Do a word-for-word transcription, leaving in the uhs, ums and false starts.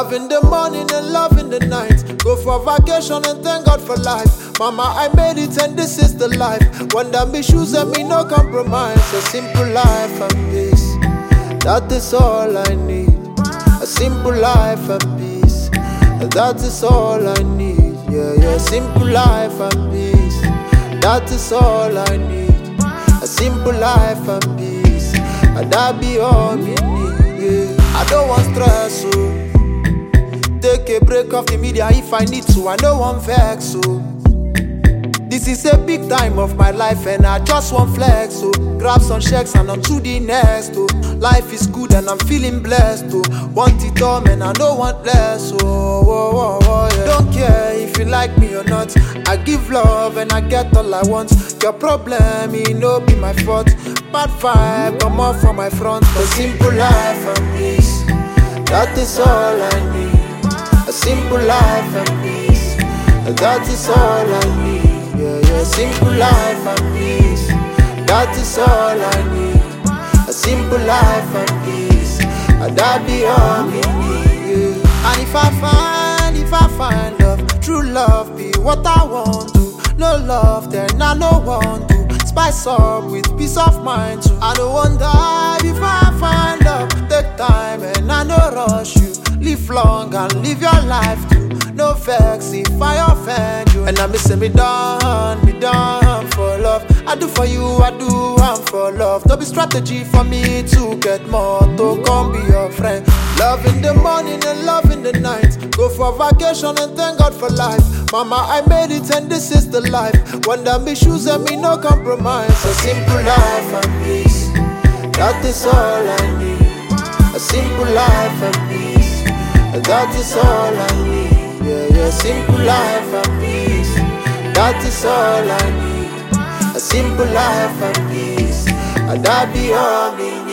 Love in the morning and love in the night. Go for vacation and thank God for life. Mama, I made it and this is the life. Wonder me shoes and me no compromise. A simple life and peace, that is all I need. A simple life and peace, that is all I need. Yeah, yeah, simple life and peace, that is all I need. A simple life and peace, and that be all me need. Yeah. I don't want stress, so take a break off the media if I need to. I don't want vex, so this is a big time of my life and I just want flex, so grab some checks and on to the next, oh. Life is good and I'm feeling blessed, oh. Want it all, man, I don't want less, oh, oh, oh, oh, yeah. Don't care if you like me or not, I give love and I get all I want. Your problem, it no be my fault. Bad vibe, come off from my front. A simple life and peace, that is all I need. A simple life and peace, that is all I need. Yeah, yeah, simple life and peace, that is all I need. A simple life and peace, and that be all me need. Yeah. And if I find, if I find love, true love be what I want to. No love, then I no want to. Spice up with peace of mind too. I don't want die before I find love. Take time and I no rush you. Live long and live your life too. No vex if I offend you. And I miss me done, me done for love. I do for you, I do, I'm for love. No be strategy for me to get more, to come be your friend. Love in the morning and love in the night. Go for vacation and thank God for life. Mama, I made it and this is the life. Wonder me shoes and me no compromise. A simple life and peace, that is all I need. A simple life and peace, that is all I need. Yeah, yeah, simple life and peace, that is all I need. A simple life and peace, and that be all me need.